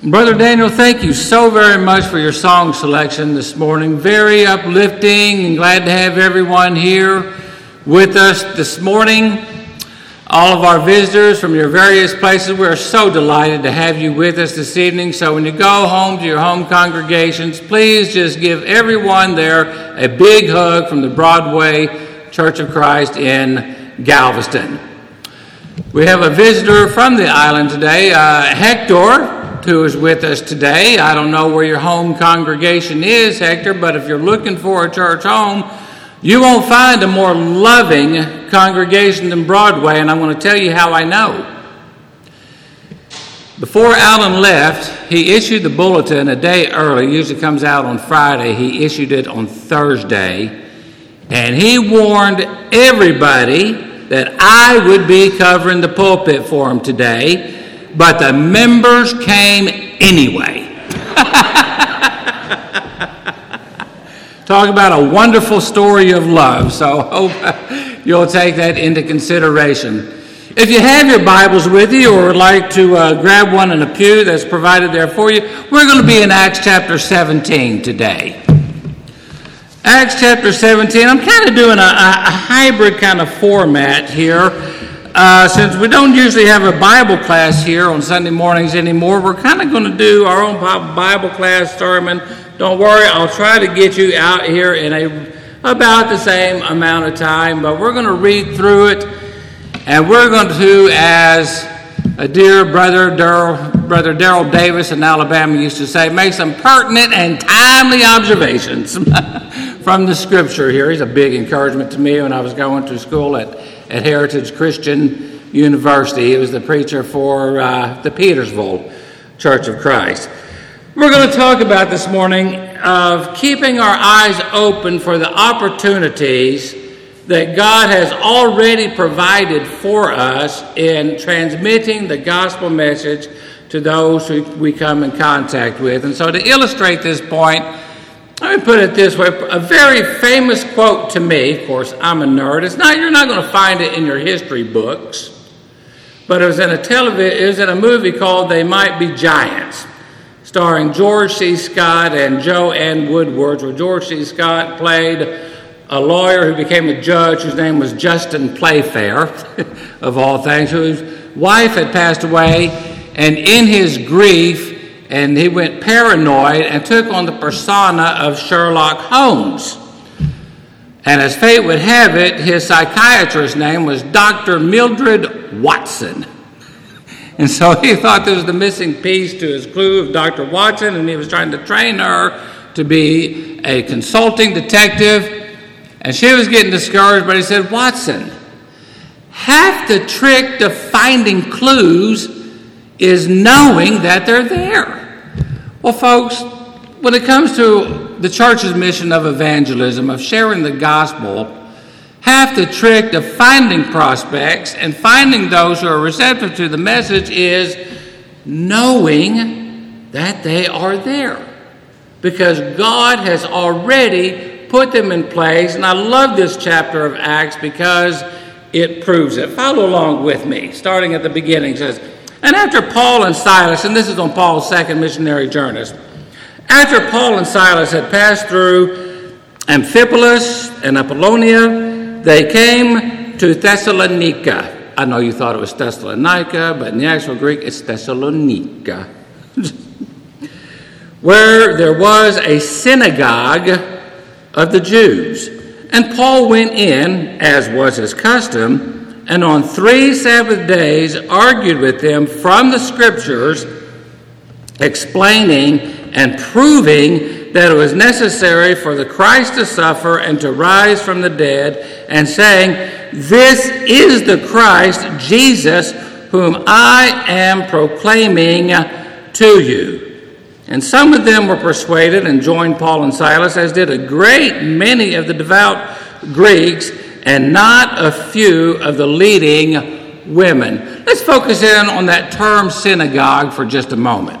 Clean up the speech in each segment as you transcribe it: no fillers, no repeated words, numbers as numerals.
Brother Daniel, thank you so very much for your song selection this morning. Very uplifting, and glad to have everyone here with us this morning. All of our visitors from your various places, we're so delighted to have you with us this evening. So when you go home to your home congregations, please just give everyone there a big hug from the Broadway Church of Christ in Galveston. We have a visitor from the island today, Hector, who is with us today. I don't know where your home congregation is, Hector, but if you're looking for a church home, you won't find a more loving congregation than Broadway, and I'm going to tell you how I know. Before Alan left, he issued the bulletin a day early. It usually comes out on Friday. He issued it on Thursday, and he warned everybody that I would be covering the pulpit for him today, but the members came anyway. Talk about a wonderful story of love, so hope you'll take that into consideration. If you have your Bibles with you or would like to grab one in a pew that's provided there for you, we're going to be in Acts chapter 17 today. Acts chapter 17, I'm kind of doing a hybrid kind of format here. Since we don't usually have a Bible class here on Sunday mornings anymore, we're kind of going to do our own Bible class sermon. Don't worry, I'll try to get you out here in about the same amount of time, but we're going to read through it, and we're going to, as a dear brother Daryl Davis in Alabama used to say, make some pertinent and timely observations from the Scripture here. He's a big encouragement to me when I was going to school at Heritage Christian University. He was the preacher for the Petersville Church of Christ. We're going to talk about this morning of keeping our eyes open for the opportunities that God has already provided for us in transmitting the gospel message to those who we come in contact with. And so to illustrate this point, let me put it this way. A very famous quote to me, of course, I'm a nerd. You're not going to find it in your history books, but it was in a movie called They Might Be Giants, starring George C. Scott and Joanne Woodward, where George C. Scott played a lawyer who became a judge whose name was Justin Playfair, of all things, whose wife had passed away, and in his grief, and he went paranoid and took on the persona of Sherlock Holmes. And as fate would have it, his psychiatrist's name was Dr. Mildred Watson. And so he thought there was the missing piece to his clue of Dr. Watson, and he was trying to train her to be a consulting detective. And she was getting discouraged, but he said, Watson, half the trick to finding clues is knowing that they're there. Well, folks, when it comes to the church's mission of evangelism, of sharing the gospel, half the trick to finding prospects and finding those who are receptive to the message is knowing that they are there. Because God has already put them in place, and I love this chapter of Acts because it proves it. Follow along with me, starting at the beginning. It says, and after Paul and Silas, and this is on Paul's second missionary journey, after Paul and Silas had passed through Amphipolis and Apollonia, they came to Thessalonica. I know you thought it was Thessalonica, but in the actual Greek, it's Thessalonica, where there was a synagogue of the Jews. And Paul went in, as was his custom, and on 3 Sabbath days argued with them from the Scriptures, explaining and proving that it was necessary for the Christ to suffer and to rise from the dead, and saying, this is the Christ, Jesus, whom I am proclaiming to you. And some of them were persuaded and joined Paul and Silas, as did a great many of the devout Greeks, and not a few of the leading women. Let's focus in on that term synagogue for just a moment.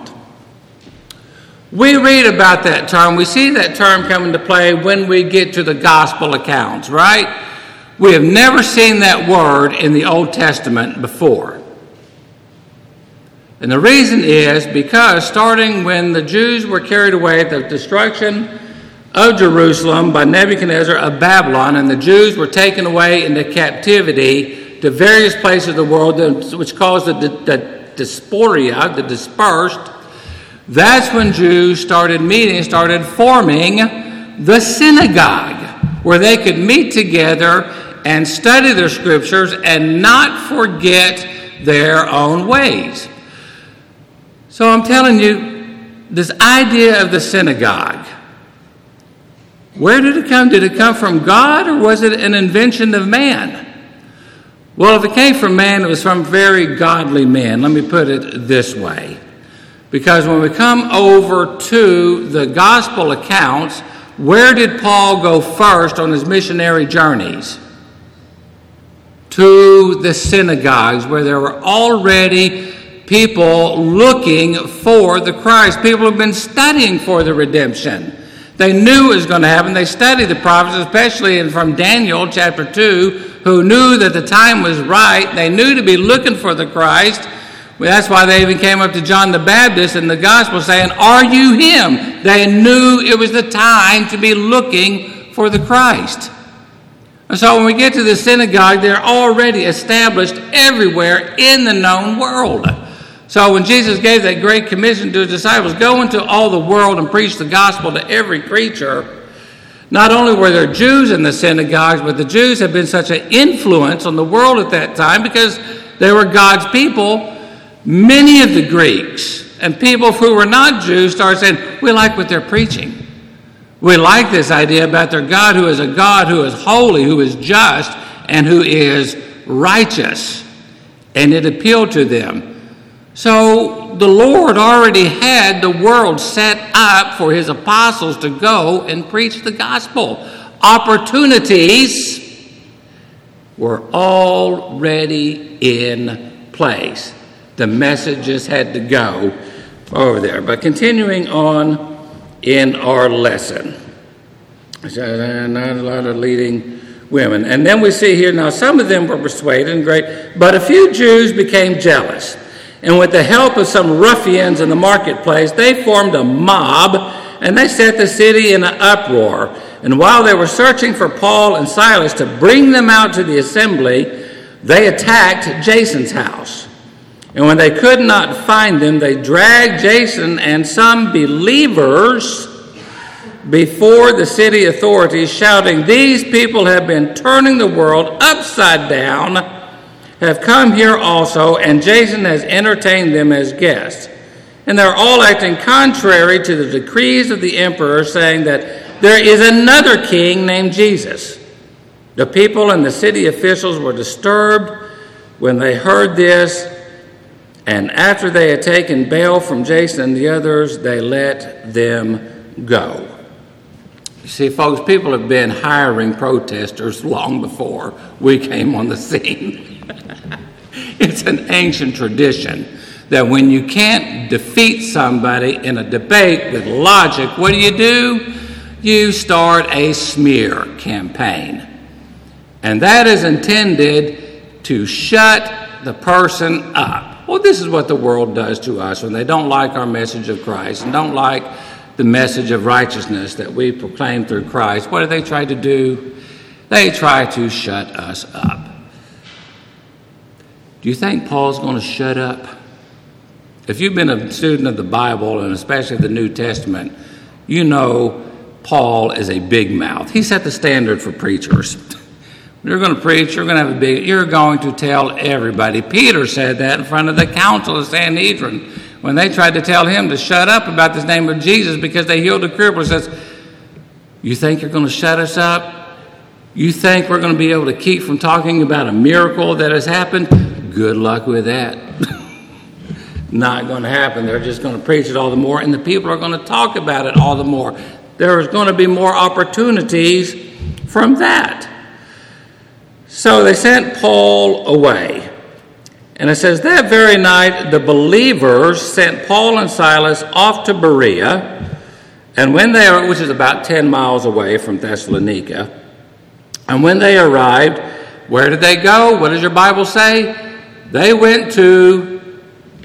We read about that term. We see that term come into play when we get to the gospel accounts, right? We have never seen that word in the Old Testament before. And the reason is because starting when the Jews were carried away at the destruction of Jerusalem by Nebuchadnezzar of Babylon, and the Jews were taken away into captivity to various places of the world, which caused the diaspora, the dispersed, that's when Jews started forming the synagogue, where they could meet together and study their scriptures and not forget their own ways. So I'm telling you, this idea of the synagogue, where did it come? Did it come from God, or was it an invention of man? Well, if it came from man, it was from very godly men. Let me put it this way. Because when we come over to the gospel accounts, where did Paul go first on his missionary journeys? To the synagogues, where there were already people looking for the Christ. People have been studying for the redemption. They knew it was going to happen. They studied the prophets, especially from Daniel chapter 2, who knew that the time was right. They knew to be looking for the Christ. Well, that's why they even came up to John the Baptist in the gospel saying, "Are you him?" They knew it was the time to be looking for the Christ. And so when we get to the synagogue, they're already established everywhere in the known world. So when Jesus gave that great commission to his disciples, go into all the world and preach the gospel to every creature, not only were there Jews in the synagogues, but the Jews had been such an influence on the world at that time because they were God's people. Many of the Greeks and people who were not Jews started saying, we like what they're preaching. We like this idea about their God who is a God who is holy, who is just, and who is righteous. And it appealed to them. So the Lord already had the world set up for his apostles to go and preach the gospel. Opportunities were already in place. The message just had to go over there. But continuing on in our lesson. Not a lot of leading women. And then we see here, now some of them were persuaded and great, but a few Jews became jealous. And with the help of some ruffians in the marketplace, they formed a mob, and they set the city in an uproar. And while they were searching for Paul and Silas to bring them out to the assembly, they attacked Jason's house. And when they could not find them, they dragged Jason and some believers before the city authorities, shouting, "These people have been turning the world upside down, have come here also, and Jason has entertained them as guests. And they're all acting contrary to the decrees of the emperor, saying that there is another king named Jesus." The people and the city officials were disturbed when they heard this, and after they had taken bail from Jason and the others, they let them go. You see, folks, people have been hiring protesters long before we came on the scene. It's an ancient tradition that when you can't defeat somebody in a debate with logic, what do? You start a smear campaign. And that is intended to shut the person up. Well, this is what the world does to us when they don't like our message of Christ and don't like the message of righteousness that we proclaim through Christ. What do they try to do? They try to shut us up. Do you think Paul's going to shut up? If you've been a student of the Bible, and especially the New Testament, you know Paul is a big mouth. He set the standard for preachers. When you're going to preach, you're going to tell everybody. Peter said that in front of the council of Sanhedrin when they tried to tell him to shut up about the name of Jesus because they healed a cripple. He says, "You think you're going to shut us up? You think we're going to be able to keep from talking about a miracle that has happened? Good luck with that." Not going to happen. They're just going to preach it all the more, and the people are going to talk about it all the more. There's going to be more opportunities from that. So they sent Paul away. And it says, that very night the believers sent Paul and Silas off to Berea, and when they which is about 10 miles away from Thessalonica. And when they arrived, where did they go? What does your Bible say? They went to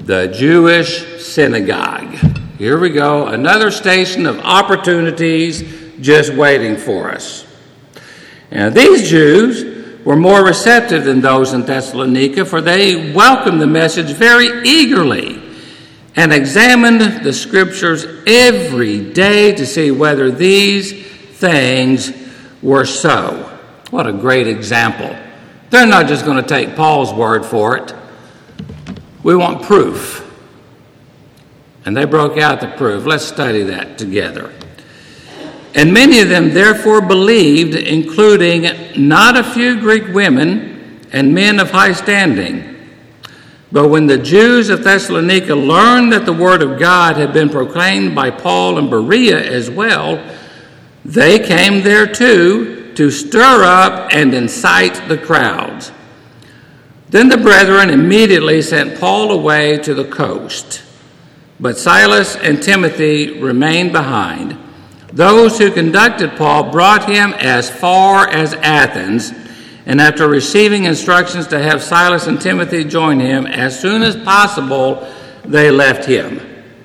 the Jewish synagogue. Here we go, another station of opportunities just waiting for us. Now, these Jews were more receptive than those in Thessalonica, for they welcomed the message very eagerly and examined the scriptures every day to see whether these things were so. What a great example. They're not just going to take Paul's word for it. We want proof. And they broke out the proof. Let's study that together. And many of them therefore believed, including not a few Greek women and men of high standing. But when the Jews of Thessalonica learned that the word of God had been proclaimed by Paul and Berea as well, they came there too to stir up and incite the crowds. Then the brethren immediately sent Paul away to the coast, but Silas and Timothy remained behind. Those who conducted Paul brought him as far as Athens, and after receiving instructions to have Silas and Timothy join him as soon as possible, they left him.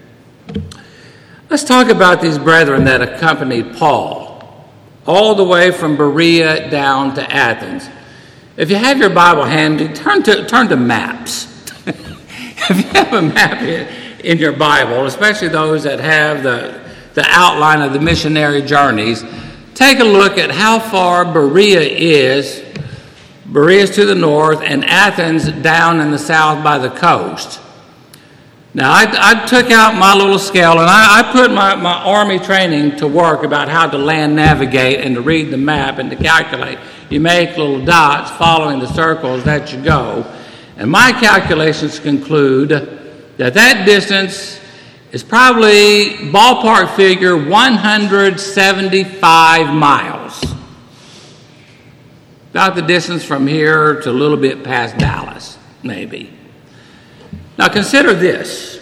Let's talk about these brethren that accompanied Paul all the way from Berea down to Athens. If you have your Bible handy, turn to maps. If you have a map in your Bible, especially those that have the outline of the missionary journeys, take a look at how far Berea is. Berea is to the north, and Athens down in the south by the coast. Now, I took out my little scale, and I put my Army training to work about how to land navigate and to read the map and to calculate. You make little dots following the circles that you go. And my calculations conclude that distance is probably, ballpark figure, 175 miles. About the distance from here to a little bit past Dallas, maybe. Now consider this.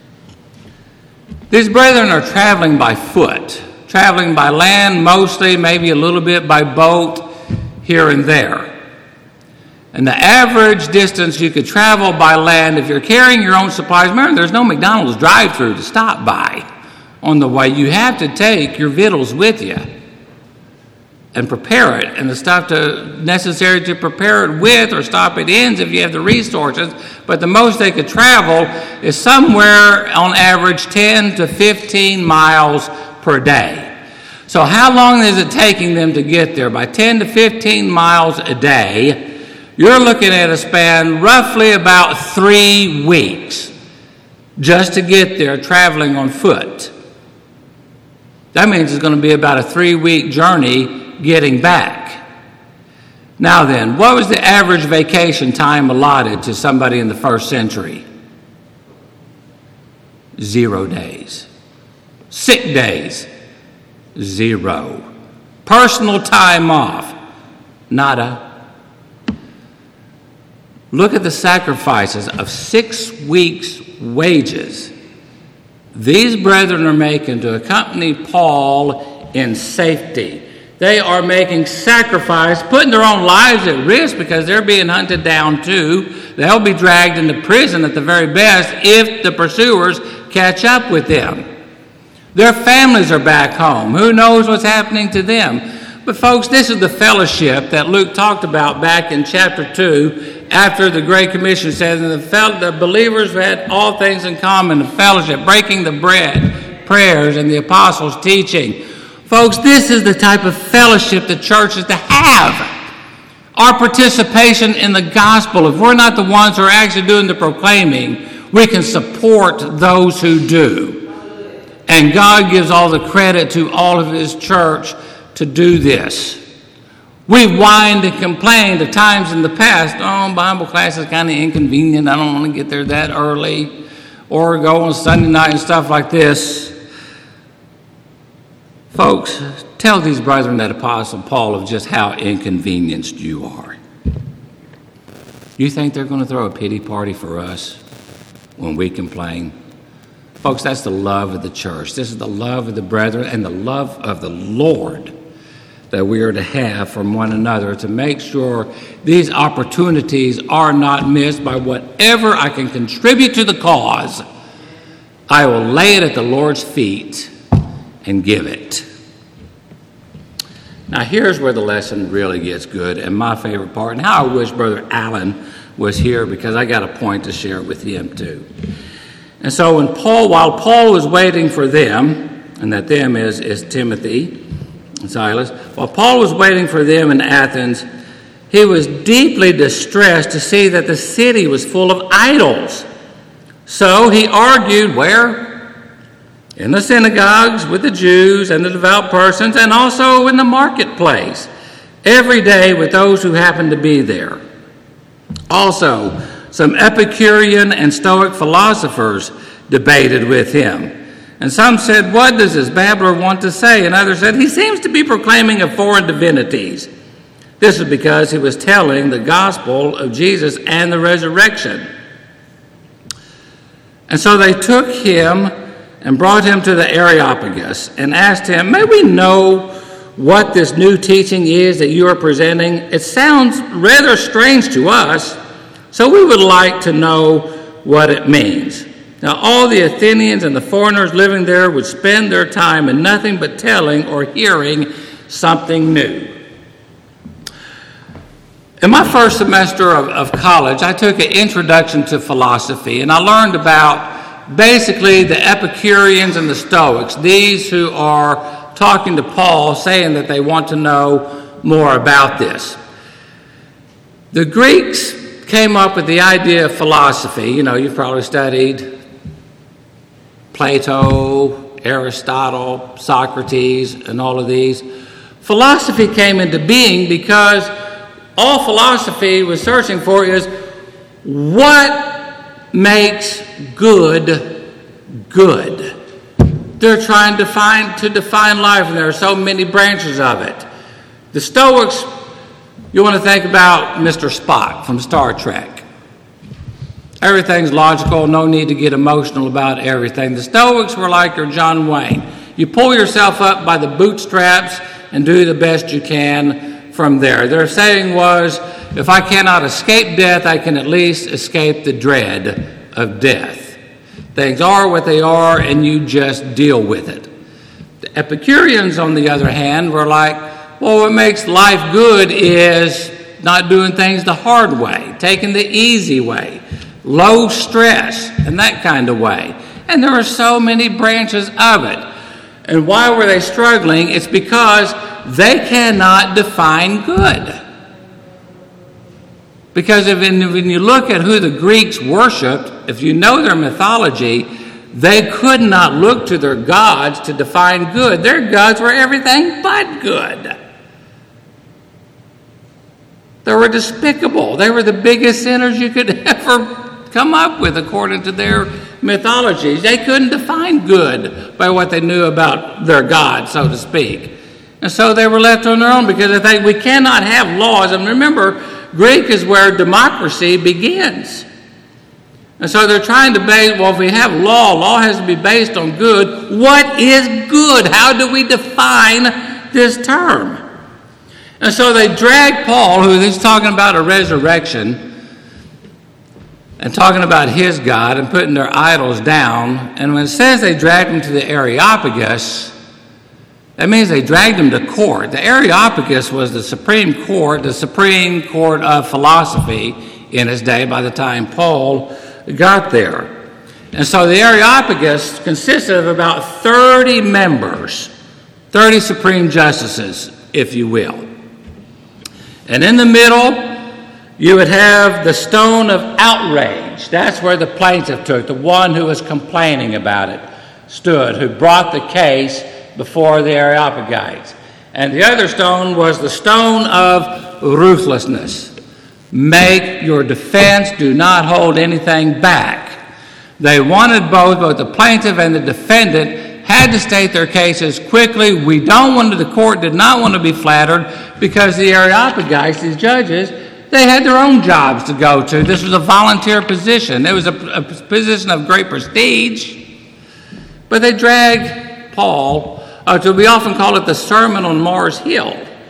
These brethren are traveling by foot, traveling by land mostly, maybe a little bit by boat here and there. And the average distance you could travel by land, if you're carrying your own supplies, remember there's no McDonald's drive-thru to stop by on the way. You have to take your victuals with you and prepare it, and the stuff necessary to prepare it with or stop at inns if you have the resources. But the most they could travel is somewhere on average 10 to 15 miles per day. So how long is it taking them to get there? By 10 to 15 miles a day, you're looking at a span roughly about 3 weeks just to get there traveling on foot. That means it's going to be about a 3-week journey getting back. Now then, what was the average vacation time allotted to somebody in the first century? 0 days. Sick days? 0. Personal time off? Nada. Look at the sacrifices of 6 weeks' wages these brethren are making to accompany Paul in safety. They are making sacrifice, putting their own lives at risk because they're being hunted down too. They'll be dragged into prison at the very best if the pursuers catch up with them. Their families are back home. Who knows what's happening to them? But folks, this is the fellowship that Luke talked about back in chapter 2 after the Great Commission says, and the believers had all things in common, the fellowship, breaking the bread, prayers, and the apostles' teaching. Folks, this is the type of fellowship the church is to have. Our participation in the gospel, if we're not the ones who are actually doing the proclaiming, we can support those who do. And God gives all the credit to all of his church to do this. We whined and complained at times in the past, Bible class is kind of inconvenient, I don't want to get there that early, or go on Sunday night and stuff like this. Folks, tell these brethren that Apostle Paul of just how inconvenienced you are. You think they're going to throw a pity party for us when we complain? Folks, that's the love of the church. This is the love of the brethren and the love of the Lord that we are to have from one another to make sure these opportunities are not missed. By whatever I can contribute to the cause, I will lay it at the Lord's feet and give it. Now here's where the lesson really gets good, and my favorite part, and how I wish Brother Allen was here, because I got a point to share with him too. And so while Paul was waiting for them, and that them is Timothy and Silas, while Paul was waiting for them in Athens, he was deeply distressed to see that the city was full of idols. So he argued where? In the synagogues with the Jews and the devout persons, and also in the marketplace, every day with those who happened to be there. Also, some Epicurean and Stoic philosophers debated with him. And some said, "What does this babbler want to say?" And others said, "He seems to be proclaiming of foreign divinities." This is because he was telling the gospel of Jesus and the resurrection. And so they took him and brought him to the Areopagus and asked him, "May we know what this new teaching is that you are presenting? It sounds rather strange to us, so we would like to know what it means." Now all the Athenians and the foreigners living there would spend their time in nothing but telling or hearing something new. In my first semester of college, I took an introduction to philosophy, and I learned about basically the Epicureans and the Stoics, these who are talking to Paul, saying that they want to know more about this. The Greeks came up with the idea of philosophy. You know, you've probably studied Plato, Aristotle, Socrates, and all of these. Philosophy came into being because all philosophy was searching for is what makes good good. They're trying to define life, and there are so many branches of it. The Stoics, you want to think about Mr. Spock from Star Trek. Everything's logical, no need to get emotional about everything. The Stoics were like your John Wayne. You pull yourself up by the bootstraps and do the best you can from there. Their saying was, if I cannot escape death, I can at least escape the dread of death. Things are what they are, and you just deal with it. The Epicureans, on the other hand, were like, well, what makes life good is not doing things the hard way, taking the easy way, low stress, and that kind of way. And there are so many branches of it. And why were they struggling? It's because they cannot define good. Because when you look at who the Greeks worshipped, if you know their mythology, they could not look to their gods to define good. Their gods were everything but good. They were despicable. They were the biggest sinners you could ever come up with according to their mythologies. They couldn't define good by what they knew about their God, so to speak. And so they were left on their own because they think we cannot have laws. And remember, Greek is where democracy begins. And so they're trying to base, well, if we have law has to be based on good. What is good? How do we define this term? And so they drag Paul, who is talking about a resurrection, and talking about his God and putting their idols down. And when it says they dragged him to the Areopagus, that means they dragged him to court. The Areopagus was the supreme court of philosophy in his day by the time Paul got there. And so the Areopagus consisted of about 30 members, 30 supreme justices, if you will. And in the middle, you would have the stone of outrage. That's where the plaintiff took, the one who was complaining about it, stood, who brought the case before the Areopagites. And the other stone was the stone of ruthlessness. Make your defense, do not hold anything back. They wanted both the plaintiff and the defendant had to state their cases quickly. The court did not want to be flattered because the Areopagites, these judges, they had their own jobs to go to. This was a volunteer position. It was a position of great prestige. But they dragged Paul we often call it the Sermon on Mars Hill.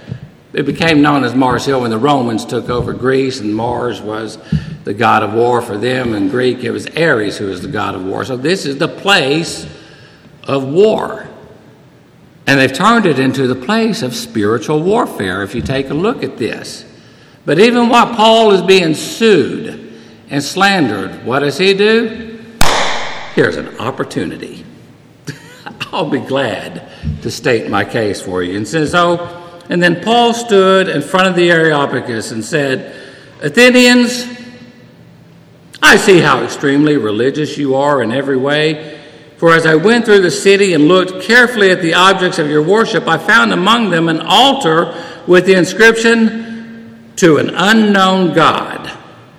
it became known as Mars Hill when the Romans took over Greece, and Mars was the god of war for them. In Greek, it was Ares who was the god of war. So this is the place of war. And they've turned it into the place of spiritual warfare, if you take a look at this. But even while Paul is being sued and slandered, what does he do? Here's an opportunity. I'll be glad to state my case for you. And then Paul stood in front of the Areopagus and said, Athenians, I see how extremely religious you are in every way. For as I went through the city and looked carefully at the objects of your worship, I found among them an altar with the inscription, to an unknown God.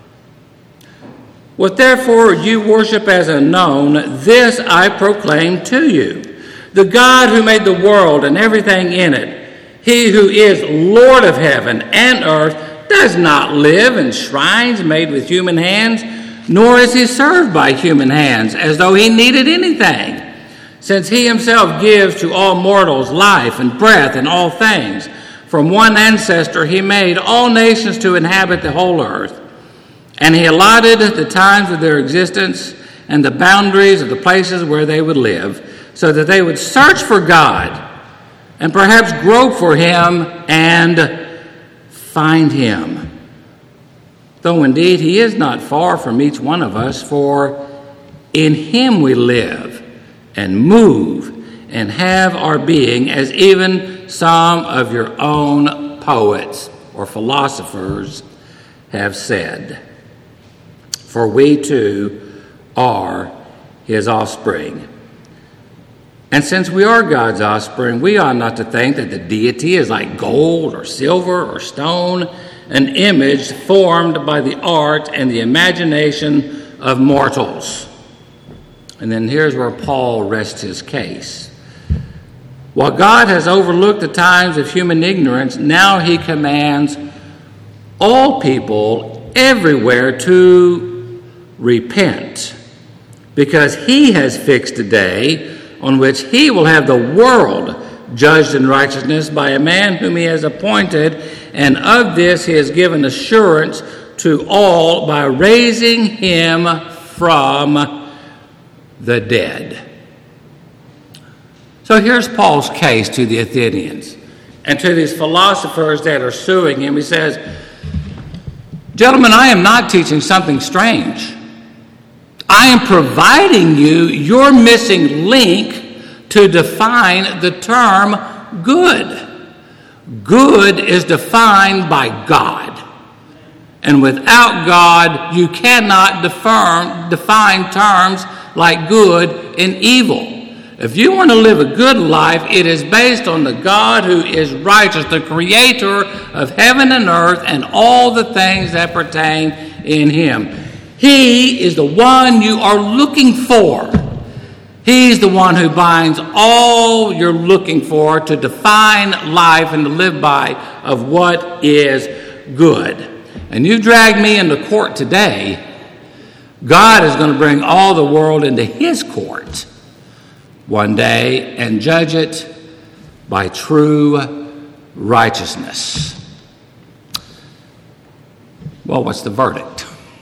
What therefore you worship as unknown, this I proclaim to you. The God who made the world and everything in it, he who is Lord of heaven and earth, does not live in shrines made with human hands, nor is he served by human hands as though he needed anything, since he himself gives to all mortals life and breath and all things. From one ancestor he made all nations to inhabit the whole earth, and he allotted the times of their existence and the boundaries of the places where they would live, so that they would search for God and perhaps grope for him and find him. Though indeed he is not far from each one of us, for in him we live and move and have our being, as even some of your own poets or philosophers have said. For we too are his offspring. And since we are God's offspring, we ought not to think that the deity is like gold or silver or stone, an image formed by the art and the imagination of mortals. And then here's where Paul rests his case. While God has overlooked the times of human ignorance, now he commands all people everywhere to repent, because he has fixed a day on which he will have the world judged in righteousness by a man whom he has appointed, and of this he has given assurance to all by raising him from the dead. So here's Paul's case to the Athenians and to these philosophers that are suing him. He says, gentlemen, I am not teaching something strange. I am providing you your missing link to define the term good. Good is defined by God. And without God, you cannot define terms like good and evil. If you want to live a good life, it is based on the God who is righteous, the creator of heaven and earth and all the things that pertain in him. He is the one you are looking for. He's the one who binds all you're looking for to define life and to live by of what is good. And you drag me into court today, God is going to bring all the world into his court one day and judge it by true righteousness. Well, what's the verdict?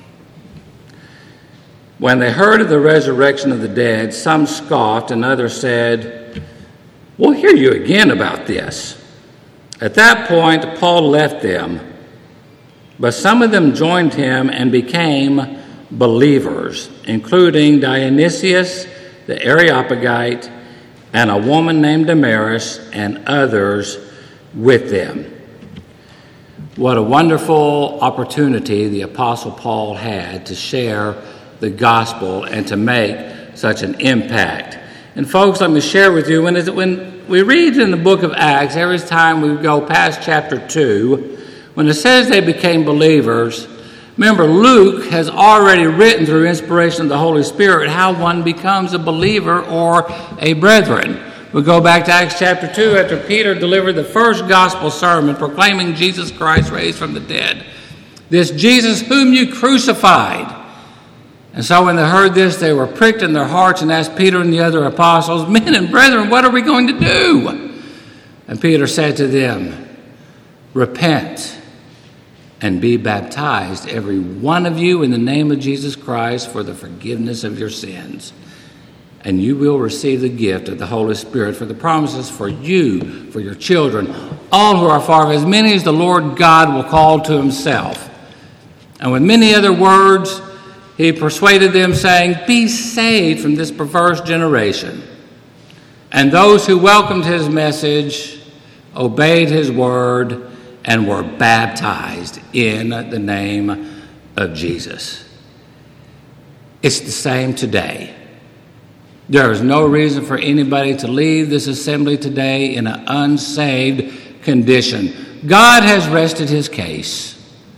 When they heard of the resurrection of the dead, some scoffed and others said, "We'll hear you again about this." At that point, Paul left them, but some of them joined him and became believers, including Dionysius the Areopagite and a woman named Damaris and others with them. What a wonderful opportunity the Apostle Paul had to share the gospel and to make such an impact. And folks, let me share with you, when we read in the book of Acts, every time we go past chapter 2, when it says they became believers, remember Luke has already written through inspiration of the Holy Spirit how one becomes a believer or a brethren. We go back to Acts chapter 2 after Peter delivered the first gospel sermon proclaiming Jesus Christ raised from the dead. This Jesus whom you crucified. And so when they heard this, they were pricked in their hearts and asked Peter and the other apostles, "Men and brethren, what are we going to do?" And Peter said to them, repent and be baptized, every one of you, in the name of Jesus Christ for the forgiveness of your sins. And you will receive the gift of the Holy Spirit, for the promises for you, for your children, all who are far off, as many as the Lord God will call to himself. And with many other words, he persuaded them, saying, be saved from this perverse generation. And those who welcomed his message obeyed his word and were baptized in the name of Jesus. It's the same today. There is no reason for anybody to leave this assembly today in an unsaved condition. God has rested his case.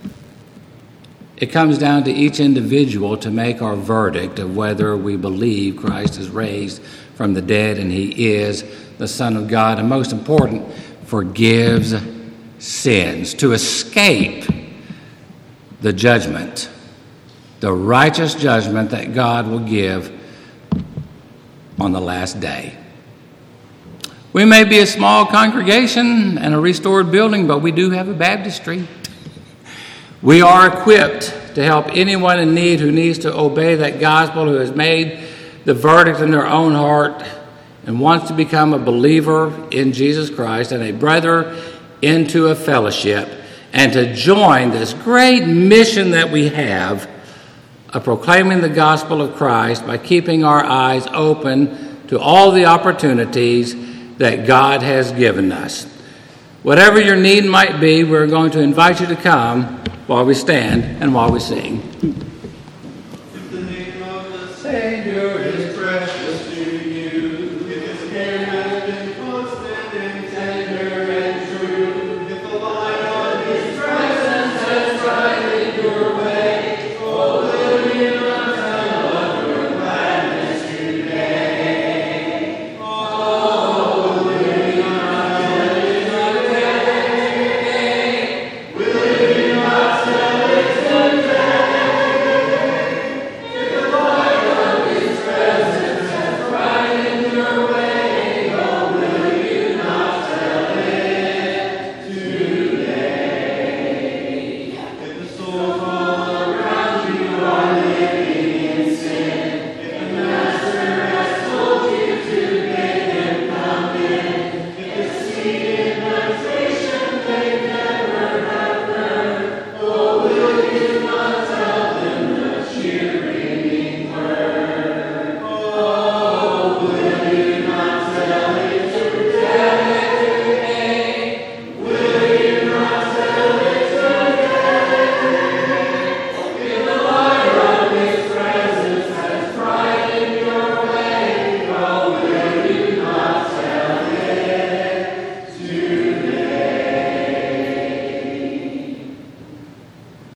It comes down to each individual to make our verdict of whether we believe Christ is raised from the dead and he is the Son of God, and most important, forgives sins to escape the judgment, the righteous judgment that God will give on the last day. We may be a small congregation and a restored building, but we do have a baptistry. We are equipped to help anyone in need who needs to obey that gospel, who has made the verdict in their own heart and wants to become a believer in Jesus Christ and a brother into a fellowship, and to join this great mission that we have of proclaiming the gospel of Christ by keeping our eyes open to all the opportunities that God has given us. Whatever your need might be, we're going to invite you to come while we stand and while we sing. In the name of the Savior.